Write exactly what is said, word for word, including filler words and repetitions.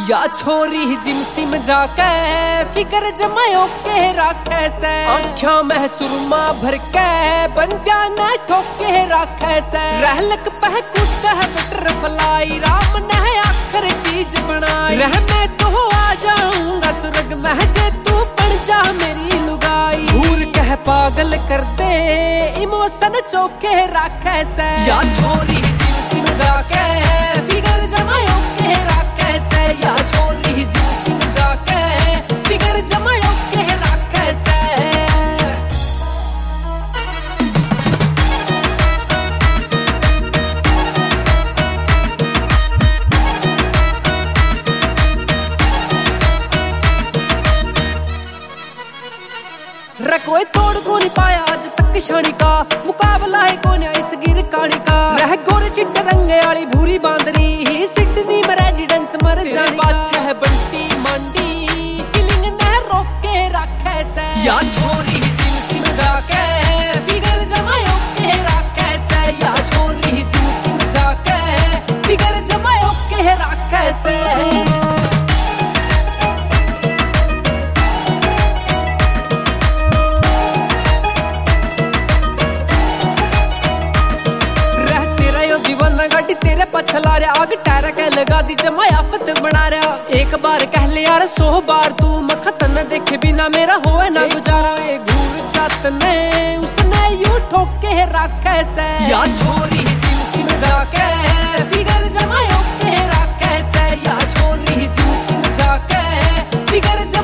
या छोरी जिम सिम जाके फिकर जमायो के राखे से आँखों में सुरमा भर के बंदिया ने ठोके राखे से रहलक पह कूद है बटरफ्लाई राम ने आखिर चीज बनाई रह मैं तो आ जाऊंगा स्वर्ग में जे तू बन जा मेरी लुगाई भूर कह पागल कर दे इमोशन चौके राखे से या छोरी जिम सिम जाके फिकर जमायो के राखे से या छोरी जिम सिम जाके फिकर जमायो के राखे से कोई तोड़ को नहीं पाया आज तक शानी का मुकाबला है कौन इस गिर कानी का रह गोरे चिट्टे रंगे वाली भूरी बांदरी ही सिडनी में रेजिडेंस मर जानी का है बंटी मंडी फीलिंग ने रोक के रखे से या छोरी जिम सिम जाके फिगर जमायो के रखे से या छोरी जिम सिम जाके फिगर जमायो के रखे से तेरे पछला रहा आग टायरा कह लगा दी जमाया फत बना रहा एक बार कह ले यार सौ बार तू मखत न देखे बिना मेरा होए ना गुजारा घूर जात ने उसने यू ठोके रखे से या छोरी जिम सिम जाके फिगर जमायो के रखे से या छोरी जिम सिम जाके फिगर